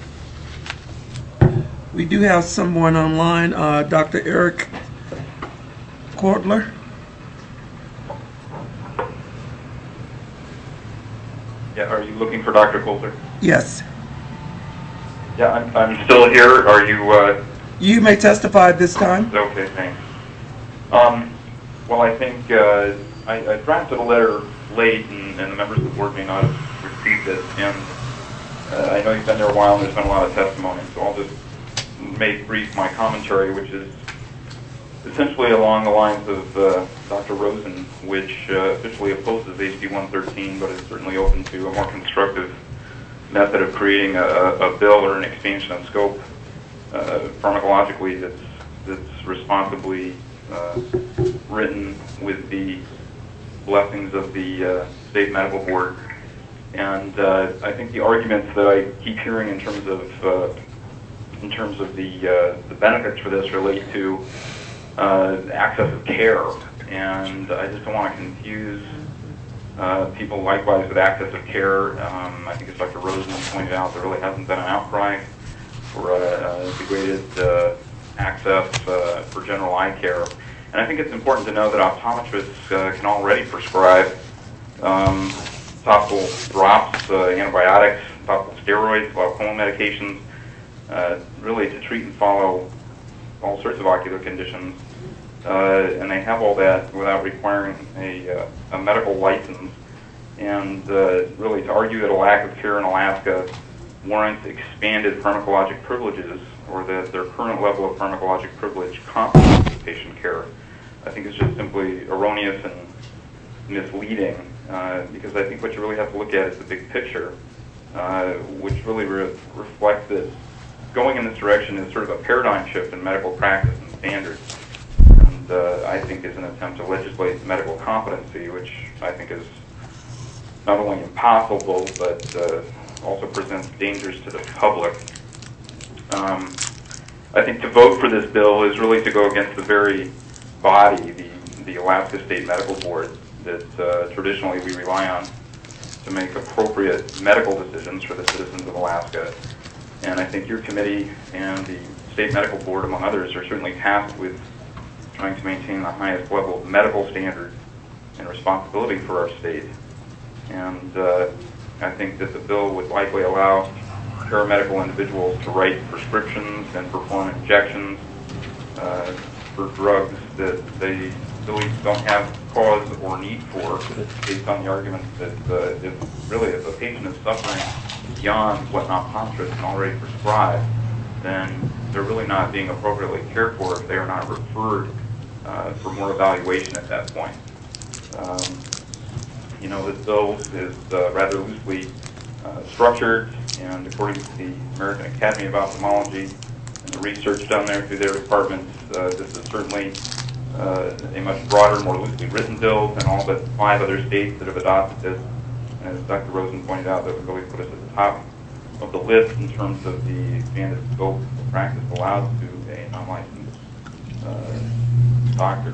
We do have someone online, uh, Doctor Eric Kortler. Yeah, are you looking for Doctor Coulter? Yes. Yeah, I'm, I'm still here. Are you? Uh, You may testify at this time. okay, thanks. Um, well, I think uh, I, I drafted a letter late, and, and the members of the board may not have received it. And uh, I know you've been there a while, and there's been a lot of testimony, so I'll just make brief my commentary, which is essentially along the lines of uh, Doctor Rosen, which uh, officially opposes H B one thirteen, but is certainly open to a more constructive method of creating a, a bill or an expansion of scope uh, pharmacologically that's, that's responsibly uh, written with the blessings of the uh, state medical board. And uh, I think the arguments that I keep hearing in terms of uh, in terms of the uh, the benefits for this relate to uh, access of care, and I just don't want to confuse uh, people likewise with access of care. Um, I think as Doctor Rosen pointed out, there really hasn't been an outcry for uh, uh, degraded uh, access uh, for general eye care. And I think it's important to know that optometrists uh, can already prescribe um, topical drops, uh, antibiotics, topical steroids, glaucoma medications, uh, really to treat and follow all sorts of ocular conditions. Uh, and they have all that without requiring a, uh, a medical license. And uh, really to argue that a lack of care in Alaska warrants expanded pharmacologic privileges, or that their current level of pharmacologic privilege compromises patient care, I think is just simply erroneous and misleading, uh, because I think what you really have to look at is the big picture, uh, which really re- reflects that going in this direction is sort of a paradigm shift in medical practice and standards, and uh, I think is an attempt to legislate medical competency, which I think is not only impossible, but uh, also presents dangers to the public. Um, I think to vote for this bill is really to go against the very body, the, the Alaska State Medical Board, that uh, traditionally we rely on to make appropriate medical decisions for the citizens of Alaska. And I think your committee and the State Medical Board, among others, are certainly tasked with trying to maintain the highest level of medical standards and responsibility for our state. And uh, I think that the bill would likely allow paramedical individuals to write prescriptions and perform injections uh, for drugs that they really don't have cause or need for, based on the arguments that uh, if really if a patient is suffering beyond what an optometrist can already prescribe, then they're really not being appropriately cared for if they are not referred uh, for more evaluation at that point. Um, you know, this bill is uh, rather loosely uh, structured, and according to the American Academy of Ophthalmology and the research done there through their departments, uh, this is certainly uh, a much broader, more loosely written bill than all but five other states that have adopted this. And as Doctor Rosen pointed out, that would really put us at the top of the list in terms of the expanded scope of practice allowed to a non-licensed uh, doctor.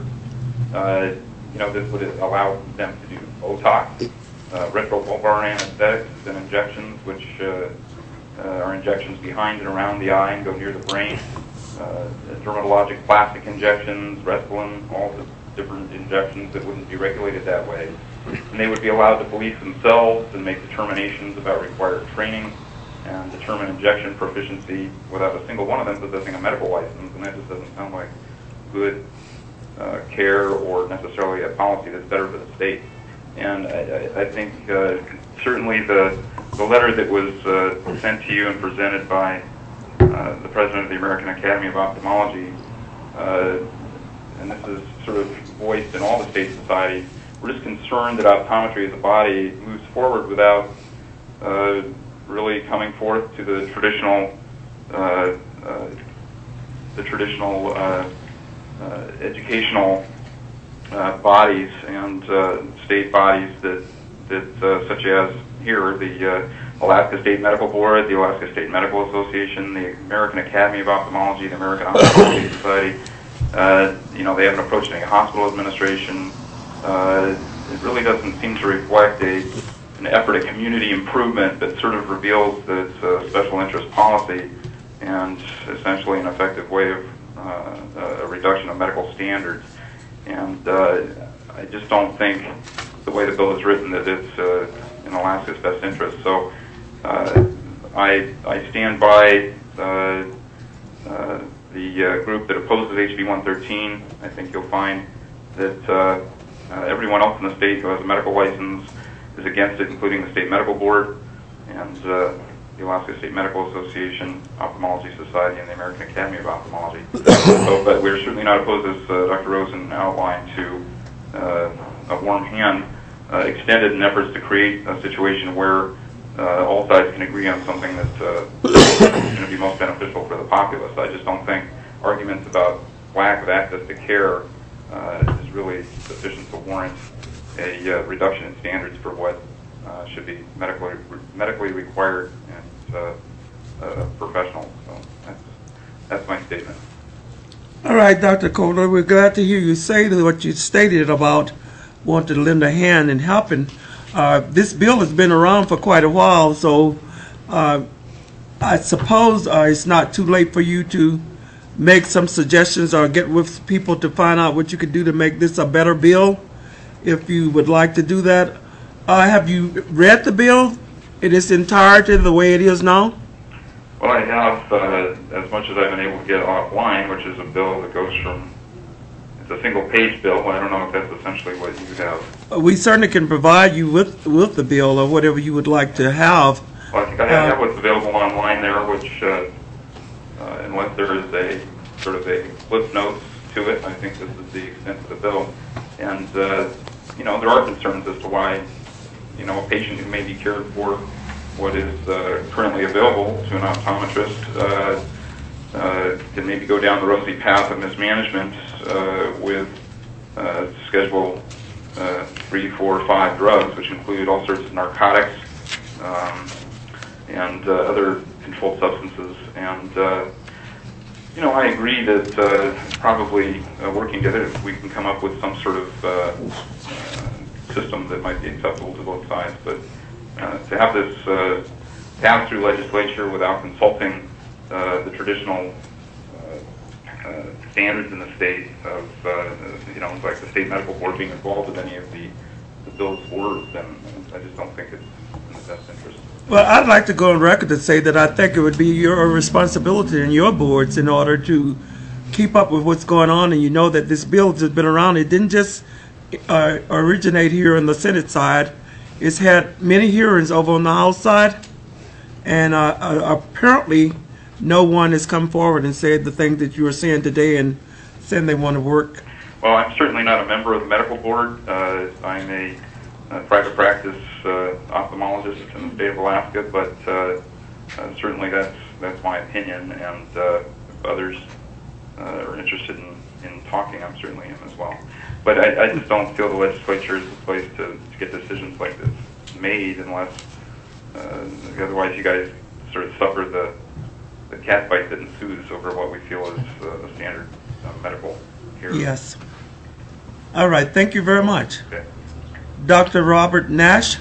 Uh, you know, this would allow them to do Botox, uh, retrobulbar anesthetics and injections, which uh, uh, are injections behind and around the eye and go near the brain, uh, dermatologic plastic injections, Restylane, all the different injections that wouldn't be regulated that way. And they would be allowed to police themselves and make determinations about required training and determine injection proficiency without a single one of them possessing a medical license, and that just doesn't sound like good uh, care or necessarily a policy that's better for the state. And I, I think uh, certainly the, the letter that was uh, sent to you and presented by uh, the president of the American Academy of Ophthalmology, uh, and this is sort of voiced in all the state societies, we're just concerned that optometry as a body moves forward without uh, really coming forth to the traditional, uh, uh, the traditional uh, uh, educational uh, bodies and uh, state bodies that that uh, such as here the uh, Alaska State Medical Board, the Alaska State Medical Association, the American Academy of Ophthalmology, the American Ophthalmology Society. Uh, you know, they haven't approached any hospital administration. Uh, it really doesn't seem to reflect a, an effort at community improvement that sort of reveals that it's a special interest policy and essentially an effective way of uh, a reduction of medical standards. And uh, I just don't think the way the bill is written that it's uh, in Alaska's best interest. So uh, I, I stand by uh, uh, the uh, group that opposes H B one thirteen. I think you'll find that uh, Uh, everyone else in the state who has a medical license is against it, including the State Medical Board and uh, the Alaska State Medical Association, Ophthalmology Society, and the American Academy of Ophthalmology. So, but we're certainly not opposed, as uh, Doctor Rosen outlined, to uh, a warm hand uh, extended in efforts to create a situation where uh, all sides can agree on something that uh, is going to be most beneficial for the populace. I just don't think arguments about lack of access to care Uh, is really sufficient to warrant a uh, reduction in standards for what uh, should be medically medically required and uh, uh, professional. So that's, that's my statement. All right, Doctor Kohler, we're glad to hear you say that what you stated about wanting to lend a hand in helping. Uh, this bill has been around for quite a while, so uh, I suppose uh, it's not too late for you to make some suggestions or get with people to find out what you could do to make this a better bill, if you would like to do that. Uh, have you read the bill in its entirety the way it is now? Well, I have uh, as much as I've been able to get offline, which is a bill that goes from, it's a single page bill. I don't know if that's essentially what you have. Uh, we certainly can provide you with, with the bill or whatever you would like to have. Well, I think I have uh, what's available online there, which uh, Uh, unless there is a sort of a cliff notes to it, I think this is the extent of the bill. And, uh, you know, there are concerns as to why, you know, a patient who may be cared for what is uh, currently available to an optometrist uh, uh, can maybe go down the rosy path of mismanagement uh, with uh, Schedule uh, three, four, five drugs, which include all sorts of narcotics, um, and uh, other controlled substances. And uh, you know, I agree that uh, probably uh, working together, we can come up with some sort of uh, uh, system that might be acceptable to both sides. But uh, to have this uh, pass through legislature without consulting uh, the traditional uh, uh, standards in the state of, uh, you know, like the state medical board being involved with any of the, the bill's orders, then I just don't think it's in the best interest. Well, I'd like to go on record to say that I think it would be your responsibility and your boards in order to keep up with what's going on, and you know that this bill has been around. It didn't just uh, originate here on the Senate side. It's had many hearings over on the House side, and uh, uh, apparently no one has come forward and said the thing that you are saying today and saying they want to work. Well, I'm certainly not a member of the medical board. Uh, I'm a, a private practice uh, ophthalmologist in the state of Alaska, but uh, uh, certainly that's that's my opinion. And uh, if others uh, are interested in, in talking, I'm certainly am as well. But I, I just don't feel the legislature is the place to, to get decisions like this made unless uh, otherwise you guys sort of suffer the the cat fight that ensues over what we feel is uh, the standard uh, medical care. Yes. All right. Thank you very much. Okay. Doctor Robert Nash.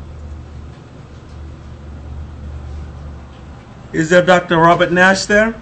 Is there Doctor Robert Nash there?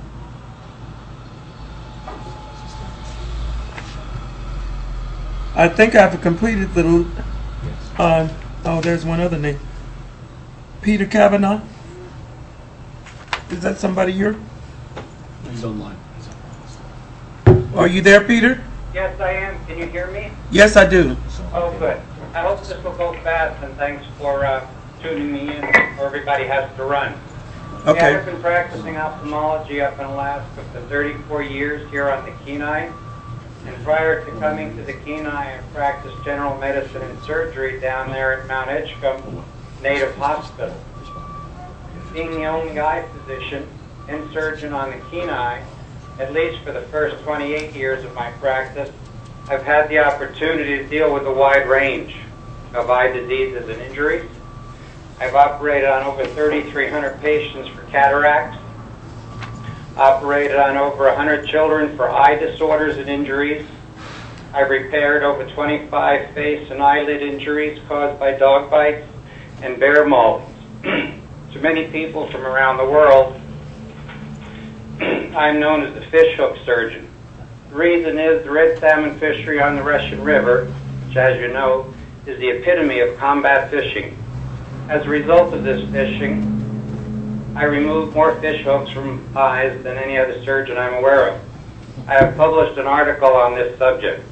I think I've completed the. Uh, oh, there's one other name. Peter Kavanaugh. Is that somebody here? He's online. Are you there, Peter? Yes, I am. Can you hear me? Yes, I do. Oh, good. I hope this will go fast, and thanks for uh, tuning me in, or everybody has to run. Okay. Yeah, I've been practicing ophthalmology up in Alaska for thirty-four years here on the Kenai. And prior to coming to the Kenai, I practiced general medicine and surgery down there at Mount Edgecombe Native Hospital. Being the only eye physician and surgeon on the Kenai, at least for the first twenty-eight years of my practice, I've had the opportunity to deal with a wide range of eye diseases and injuries. I've operated on over thirty-three hundred patients for cataracts, operated on over one hundred children for eye disorders and injuries. I've repaired over twenty-five face and eyelid injuries caused by dog bites and bear mauls. To many people from around the world, I'm known as the fishhook surgeon. The reason is the red salmon fishery on the Russian River, which, as you know, is the epitome of combat fishing. As a result of this fishing, I removed more fish hooks from eyes than any other surgeon I'm aware of. I have published an article on this subject.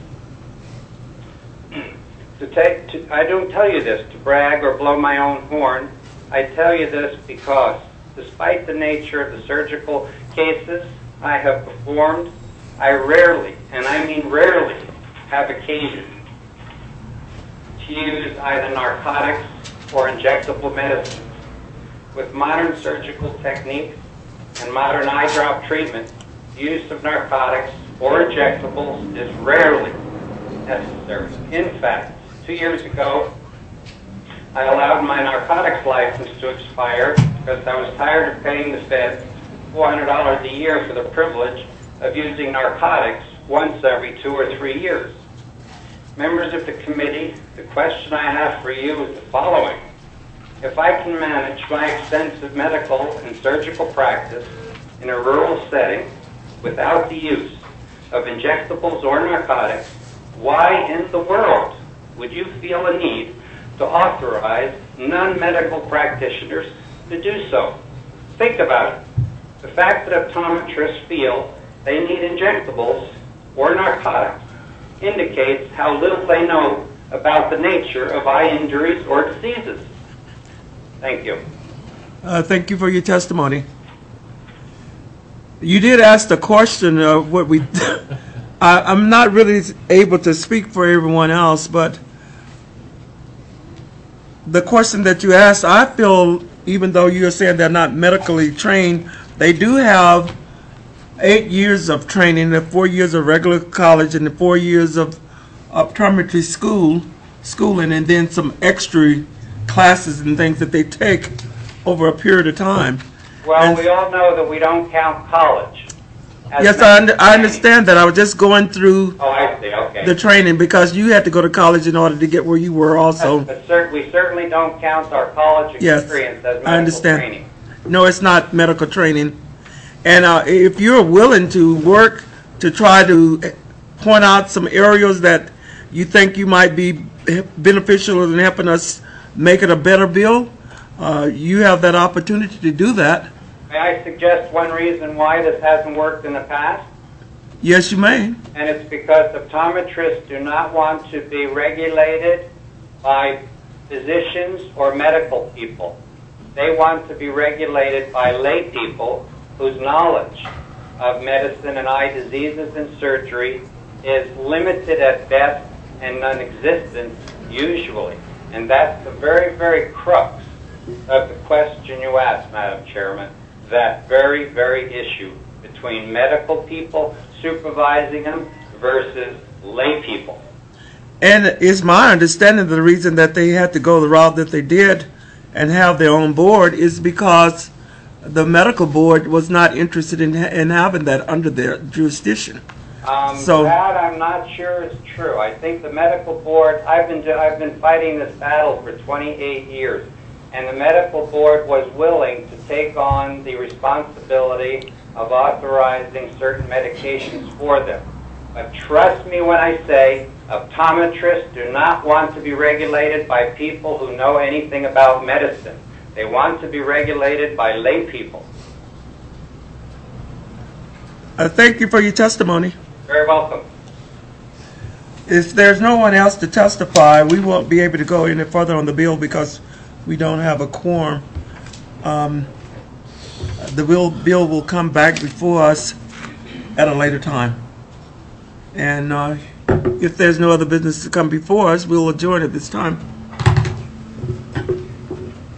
To take, to, I don't tell you this to brag or blow my own horn. I tell you this because, despite the nature of the surgical cases I have performed, I rarely, and I mean rarely, have occasion to use either narcotics or injectable medicines. With modern surgical techniques and modern eye drop treatment, the use of narcotics or injectables is rarely necessary. In fact, two years ago, I allowed my narcotics license to expire because I was tired of paying the feds four hundred dollars a year for the privilege of using narcotics once every two or three years. Members of the committee, the question I have for you is the following. If I can manage my extensive medical and surgical practice in a rural setting without the use of injectables or narcotics, why in the world would you feel a need to authorize non-medical practitioners to do so? Think about it. The fact that optometrists feel they need injectables or narcotics indicates how little they know about the nature of eye injuries or diseases. Thank you. Uh, thank you for your testimony. You did ask the question of what we... I, I'm not really able to speak for everyone else, but the question that you asked, I feel, even though you're saying they're not medically trained, they do have eight years of training, the four years of regular college and the four years of optometry school, schooling, and then some extra classes and things that they take over a period of time. Well, And- we all know that we don't count college. as Yes, I, under, I training. understand that. I was just going through Oh, I see, okay. the training because you had to go to college in order to get where you were also. But cer- we certainly don't count our college Yes, experience as medical I understand. training. No, it's not medical training. And uh, if you're willing to work to try to point out some areas that you think you might be beneficial in helping us make it a better bill, uh, you have that opportunity to do that. May I suggest one reason why this hasn't worked in the past? Yes, you may. And it's because optometrists do not want to be regulated by physicians or medical people. They want to be regulated by lay people whose knowledge of medicine and eye diseases and surgery is limited at best and non-existent usually. And that's the very, very crux of the question you asked, Madam Chairman, that very, very issue between medical people supervising them versus lay people. And it's my understanding the reason that they had to go the route that they did and have their own board is because the medical board was not interested in, in having that under their jurisdiction. Um, So- that I'm not sure is true. I think the medical board, I've been, I've been fighting this battle for twenty-eight years, and the medical board was willing to take on the responsibility of authorizing certain medications for them. But trust me when I say optometrists do not want to be regulated by people who know anything about medicine. They want to be regulated by lay people. Uh, thank you for your testimony. Very welcome. If there's no one else to testify, we won't be able to go any further on the bill because we don't have a quorum. Um, the bill, bill will come back before us at a later time. And uh, if there's no other business to come before us, we'll adjourn at this time.